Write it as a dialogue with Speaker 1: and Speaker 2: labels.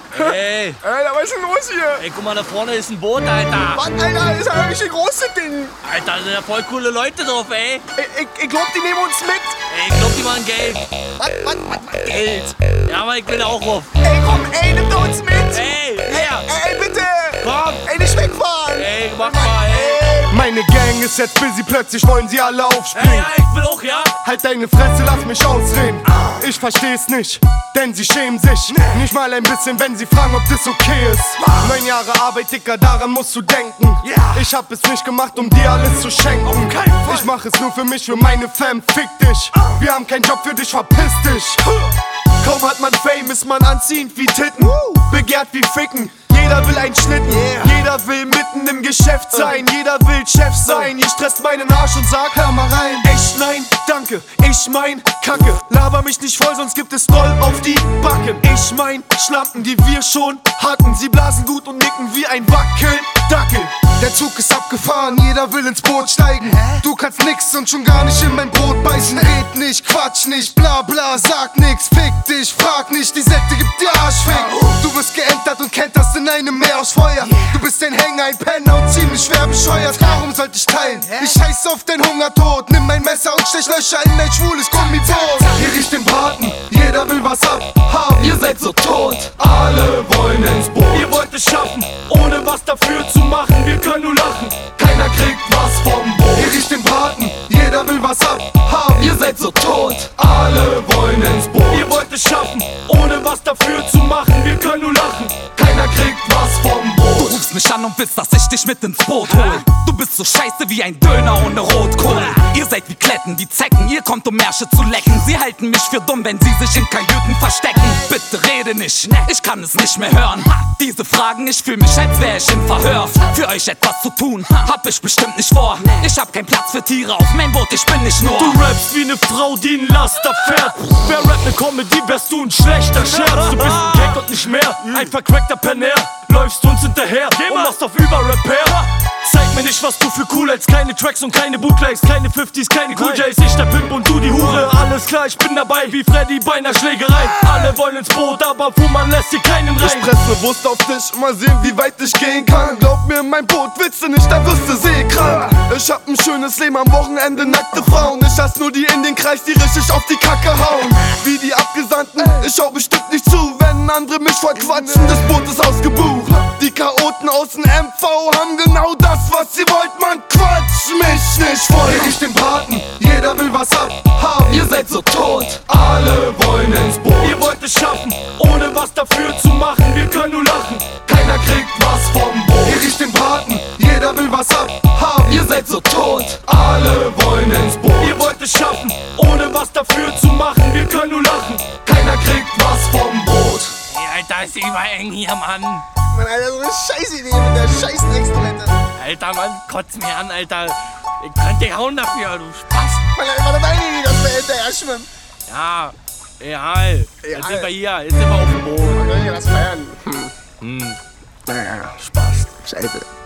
Speaker 1: Ey,
Speaker 2: Alter, was ist denn los hier?
Speaker 1: ey, guck mal, da vorne ist ein Boot, Alter.
Speaker 2: Was, Alter, das ist ja wirklich ein großes Ding.
Speaker 1: Alter, da sind ja voll coole Leute drauf, ey.
Speaker 2: Ich glaub, die nehmen uns mit.
Speaker 1: Ey, ich glaub, die machen Geld.
Speaker 2: Was?
Speaker 1: Geld. Ja, aber ich will auch rauf.
Speaker 2: Ey, komm, ey, nimm doch uns mit.
Speaker 1: Ey, her.
Speaker 2: Ey, bitte.
Speaker 1: Komm.
Speaker 2: Ey, nicht wegfahren.
Speaker 1: Ey, mach mal, ey.
Speaker 2: Meine Gang ist jetzt busy, plötzlich wollen sie alle
Speaker 1: Ey,
Speaker 2: aufspringen.
Speaker 1: ja, ich will auch, ja.
Speaker 2: Halt deine Fresse, lass mich ausreden. Ich versteh's nicht, denn sie schämen sich. Nicht mal ein bisschen, wenn sie fragen, ob das okay ist. 9 Jahre Arbeit, Dicker, daran musst du denken. Ich hab es nicht gemacht, um dir alles zu schenken. Ich mach es nur für mich, für meine Fam, fick dich. Wir haben keinen Job für dich, verpiss dich. Kaum hat man Fame, ist man anziehend wie Titten. Begehrt wie Ficken. Jeder will einen Schlitten, jeder will mitten im Geschäft sein, jeder will Chef sein. Ihr stresst meinen Arsch und sagt, hör mal rein. Echt nein, danke, ich mein Kacke. Laber mich nicht voll, sonst gibt es doll auf die Backen. Ich mein Schlampen, die wir schon hatten. Sie blasen gut und nicken wie ein Wackeldackel. Der Zug ist abgefahren, jeder will ins Boot steigen. Du kannst nix und schon gar nicht in mein Brot beißen. Red nicht, quatsch nicht, bla bla, sag nix. Fick dich, frag nicht, die Sekte gibt dir Arschfick. Du wirst geentert und kenterst in einem Meer aus Feuer. Du bist ein Hänger, ein Penner und ziemlich schwer bescheuert. Warum sollte ich teilen? Ich scheiß auf den Hungertod. Nimm mein Messer und stech Löcher in dein schwules Gummiboot. Hier riecht den Braten, jeder will was abhaben. Ihr seid so tot, alle wollen ins Boot. Ihr wollt es schaffen, ohne was dafür zu machen. Wir können nur lachen, keiner kriegt was vom Boot. Hier riecht den Braten, jeder will was abhaben. Ihr seid so tot, alle wollen ins Boot. Ihr wollt es schaffen, ohne was dafür zu machen. Wir können nur lachen, keiner kriegt was vom Boot.
Speaker 3: Du rufst mich an und willst, dass ich dich mit ins Boot hol. Du bist so scheiße wie ein Döner ohne Rotkohl. Ihr seid wie Kletten, wie Zecken, ihr kommt um Märsche zu lecken. Sie halten mich für dumm, wenn sie sich in Kajüten verstecken. Bitte rede nicht, ich kann es nicht mehr hören. Diese Fragen, ich fühl mich, als wär ich im Verhör. Für euch etwas zu tun, hab ich bestimmt nicht vor. Ich hab keinen Platz für Tiere auf mein Boot, ich bin nicht nur.
Speaker 4: Du rappst wie ne Frau, die ein Laster fährt. Wer rappt ne Comedy, wärst du ein schlechter Scherz. Du bist ein Gag und nicht mehr, ein vercrackter Penner. Läufst uns hinterher und machst auf Über-Repair. Zeig mir nicht, was du für cool hältst. Keine Tracks und keine Bootlegs, keine 50s, keine Cool J's. Ich der Pimp und du die Hure. Alles klar, ich bin dabei, wie Freddy bei einer Schlägerei. Alle wollen ins Boot, aber man lässt hier keinen rein.
Speaker 2: Ich press bewusst auf dich, mal sehen, wie weit ich gehen kann. Glaub mir, mein Boot willst du nicht, dann wirst du seekrank. Ich hab ein schönes Leben, am Wochenende nackte Frauen. Ich hasse nur die in den Kreis, die richtig auf die Kacke hauen. Wie die Abgesandten, ich schau bestimmt nicht zu, wenn andere mich voll quatschen. Das Boot ist ausgebucht. Die Chaoten aus dem MV haben genau das, was sie wollt, man quatscht mich nicht voll. Hier riecht den Braten, jeder will was abhaben.
Speaker 3: Ihr seid so tot,
Speaker 2: Alle wollen ins Boot.
Speaker 4: Ihr wollt es schaffen, ohne was dafür zu machen. Wir können nur lachen,
Speaker 2: Keiner kriegt was vom Boot. Hier riecht den Braten, jeder will was abhaben.
Speaker 3: ihr seid so tot.
Speaker 2: Alle wollen ins Boot.
Speaker 4: ihr wollt es schaffen, ohne was dafür zu machen. Wir können nur lachen.
Speaker 2: Keiner kriegt was vom Boot.
Speaker 1: Ey, Alter, ist immer eng hier, Mann.
Speaker 5: Mann, Alter, so eine Scheißidee mit der scheiß Dreckstoilette.
Speaker 1: Alter, Mann, kotz mir an, Alter. Ich könnte dich hauen dafür, du Spaß.
Speaker 5: Mann, war das deine Idee, dass wir hinterher schwimmen?
Speaker 1: Ja, egal. Jetzt sind wir hier, jetzt sind wir auf dem Boot.
Speaker 5: Man kann hier was feiern.
Speaker 1: Hm.
Speaker 5: Naja, Spaß. Scheiße.